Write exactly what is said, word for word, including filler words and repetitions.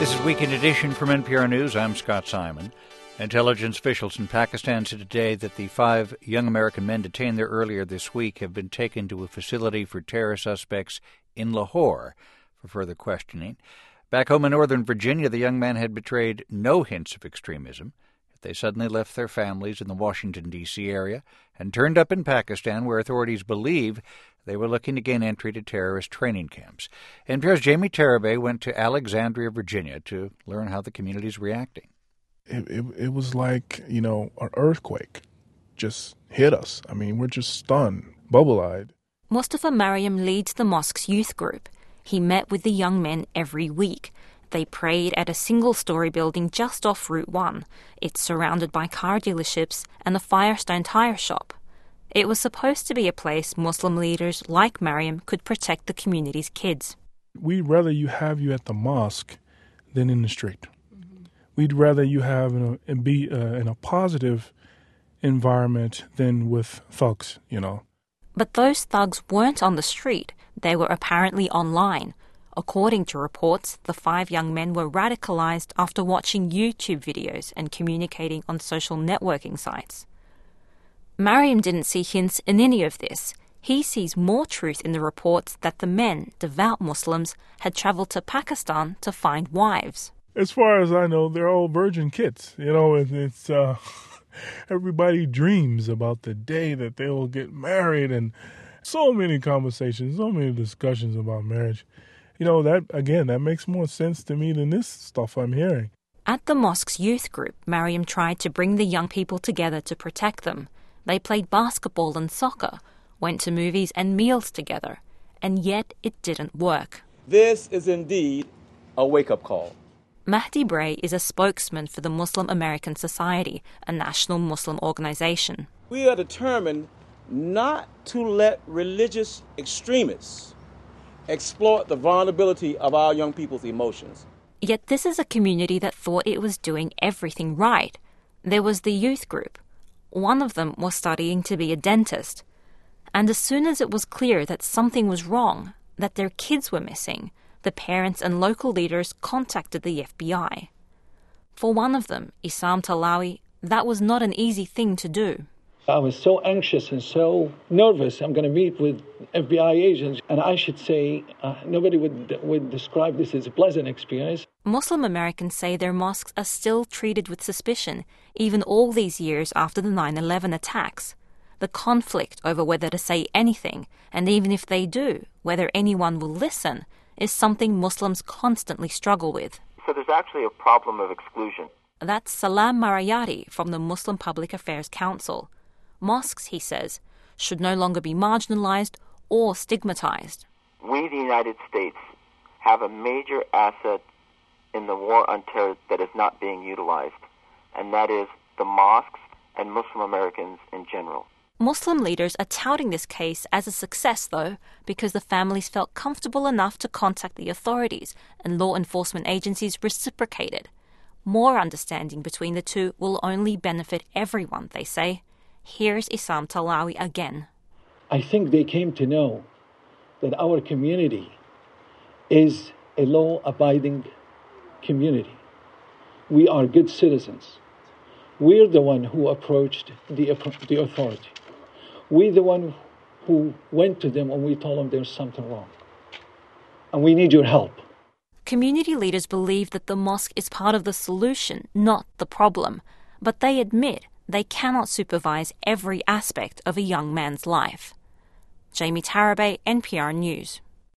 This is Weekend Edition from N P R News. I'm Scott Simon. Intelligence officials in Pakistan said today that the five young American men detained there earlier this week have been taken to a facility for terror suspects in Lahore for further questioning. Back home in Northern Virginia, the young men had betrayed no hints of extremism. They suddenly left their families in the Washington, D C area and turned up in Pakistan, where authorities believe they were looking to gain entry to terrorist training camps. N P R's Jamie Tarabay went to Alexandria, Virginia, to learn how the community is reacting. It, it, it was like, you know, an earthquake just hit us. I mean, we're just stunned, bubble-eyed. Mustafa Mariam leads the mosque's youth group. He met with the young men every week. They prayed at a single-story building just off Route one. It's surrounded by car dealerships and a Firestone tire shop. It was supposed to be a place Muslim leaders like Mariam could protect the community's kids. We'd rather you have you at the mosque than in the street. Mm-hmm. We'd rather you have in a, and be uh, in a positive environment than with thugs, you know. But those thugs weren't on the street. They were apparently online. According to reports, the five young men were radicalized after watching YouTube videos and communicating on social networking sites. Mariam didn't see hints in any of this. He sees more truth in the reports that the men, devout Muslims, had traveled to Pakistan to find wives. As far as I know, they're all virgin kids. You know, it's uh, everybody dreams about the day that they will get married, and so many conversations, so many discussions about marriage. You know, that, again, that makes more sense to me than this stuff I'm hearing. At the mosque's youth group, Mariam tried to bring the young people together to protect them. They played basketball and soccer, went to movies and meals together, and yet it didn't work. This is indeed a wake-up call. Mahdi Bray is a spokesman for the Muslim American Society, a national Muslim organization. We are determined not to let religious extremists exploit the vulnerability of our young people's emotions. Yet this is a community that thought it was doing everything right. There was the youth group. One of them was studying to be a dentist. And as soon as it was clear that something was wrong, that their kids were missing, the parents and local leaders contacted the F B I. For one of them, Issam Talawi, that was not an easy thing to do. I was so anxious and so nervous. I'm going to meet with F B I agents, and I should say uh, nobody would would describe this as a pleasant experience. Muslim Americans say their mosques are still treated with suspicion, even all these years after the nine eleven attacks. The conflict over whether to say anything, and even if they do, whether anyone will listen, is something Muslims constantly struggle with. So there's actually a problem of exclusion. That's Salam Marayati from the Muslim Public Affairs Council. Mosques, he says, should no longer be marginalized or stigmatized. We, the United States, have a major asset in the war on terror that is not being utilized, and that is the mosques and Muslim Americans in general. Muslim leaders are touting this case as a success, though, because the families felt comfortable enough to contact the authorities, and law enforcement agencies reciprocated. More understanding between the two will only benefit everyone, they say. Here's Issam Talawi again. I think they came to know that our community is a law-abiding community. We are good citizens. We're the one who approached the, the authority. We're the one who went to them and we told them there's something wrong. And we need your help. Community leaders believe that the mosque is part of the solution, not the problem. But they admit they cannot supervise every aspect of a young man's life. Jamie Tarabay, N P R News.